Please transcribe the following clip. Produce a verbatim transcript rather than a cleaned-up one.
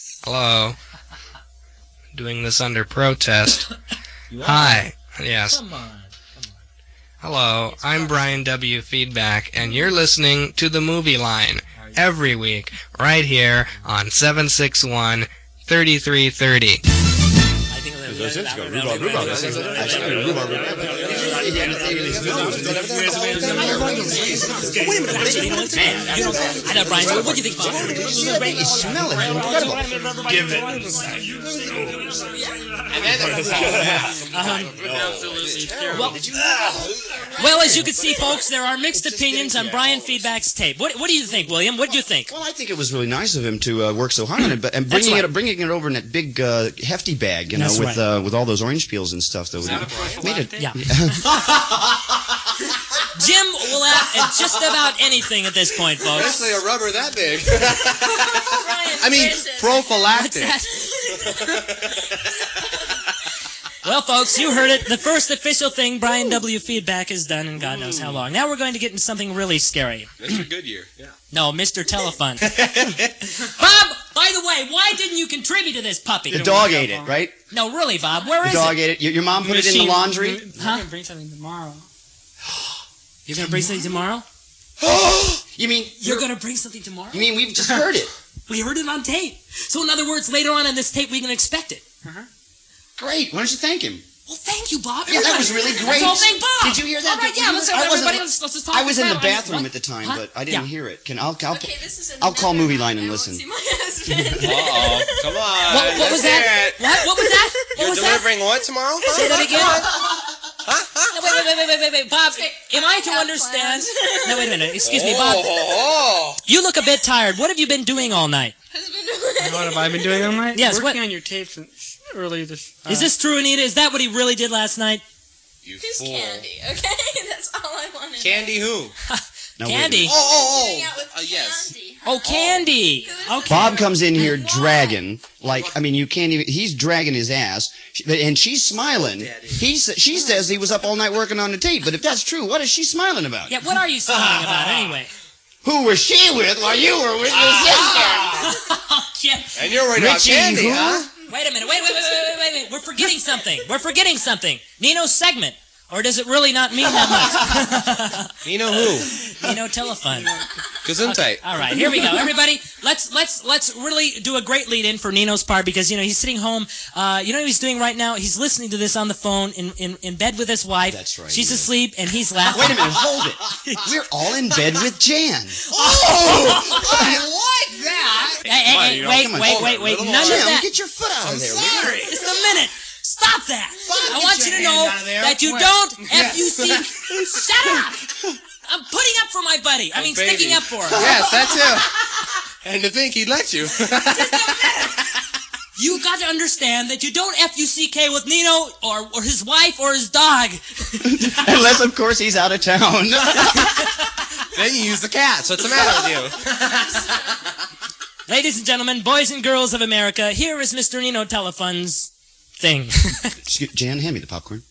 Hello. Doing this under protest. Hi. Yes. Come on. Come on. Hello, I'm Brian W. Feedback, and you're listening to The Movie Line every week, right here on seven six one, three three three zero. I know, Brian. What do you think about it? You smell it. It's incredible. Give it. Well, well, as you can see, folks, there are mixed opinions on Brian Feedback's tape. What, what do you think, William? What do you think? Well, I think it was really nice of him to uh, work so hard on it, but and bringing right. it bringing it over in that big uh, hefty bag, you know, That's with right. uh, with all those orange peels and stuff. Though, made it. Yeah. Jim will laugh at just about anything at this point, folks. Especially a rubber that big. Brian, I mean, listen. prophylactic. Well, folks, you heard it. The first official thing Brian W. Feedback has done in God knows how long. Now we're going to get into something really scary. Mister Goodyear. Yeah. No, Mister Telefun. Bob, by the way, why didn't you contribute to this puppy? The dog ate it, right? No, really, Bob. Where The is dog it? ate it. Your, your mom put it in the laundry. Huh? I'm gonna bring something tomorrow. You're going to bring something tomorrow? You mean You're going to bring something tomorrow? You mean we've just heard it? We heard it on tape. So, in other words, later on in this tape, we can expect it. Uh-huh. Great. Why don't you thank him? Well, thank you, Bob. Yeah, that was really great. So, thank Bob. Did you hear that? All right, yeah, let's I wasn't- everybody. Let's, let's just talk I was in the about it. bathroom What? at the time, Huh? but I didn't Yeah. hear it. Can I'll I'll, Okay, this is I'll call another Movie Line and I listen. won't see my husband. Uh-oh. Come on. What, what was that? What? What was that? What You're was delivering what tomorrow? that? Say that again. Huh? Huh? No, wait, wait, wait, wait, wait, wait, Bob. Am I to have understand? plans. No, wait a minute. Excuse me, Bob. Oh, You look a bit tired. What have you been doing all night? What have I been doing all night? Yes, Working what- on your tape since early this. Uh, Is this true, Anita? Is that what he really did last night? you Who's fool. Candy? Okay, that's all I want to Candy who? No, wait a Candy. minute. Oh, Hang oh, out with oh. Uh, yes. Candy. Oh, Candy. Who is Okay. Bob comes in here Why? dragging, like, I mean, you can't even, he's dragging his ass, and she's smiling. He, sa- she says he was up all night working on the tape, but if that's true, what is she smiling about? Yeah, what are you smiling about anyway? Who was she with while you were with your sister? Yeah. And you're worried about Richie Candy, who? huh? Wait a minute. Wait, wait, wait, wait, wait, wait, wait. We're forgetting something. We're forgetting something. Nino's segment. Or does it really not mean that much? Nino who? Nino Telefun. Gesundheit. All right, here we go, everybody. Let's let's let's really do a great lead in for Nino's part because you know he's sitting home. Uh, you know what he's doing right now? He's listening to this on the phone in in, in bed with his wife. That's right, She's yeah. asleep and he's laughing. Wait a minute, hold it. We're all in bed with Jan. I like that. Hey, hey, Come on, hey, you know, wait, come on, wait, hold wait, it, wait. little None more. of Jim, that. get your foot out of there. will you? Sorry. Just a minute. Stop that. I get want your you to hand know out of there. that you Quick. don't Yes. F U C. Shut up. I'm putting up for my buddy. I mean, baby. sticking up for him. Yes, that's him. And to think he'd let you. You got to understand that you don't F U C K with Nino or, or his wife or his dog. Unless, of course, he's out of town. Then you use the cats. What's the matter with you? Ladies and gentlemen, boys and girls of America, here is Mister Nino Telefun's thing. Excuse- Jan, hand me the popcorn.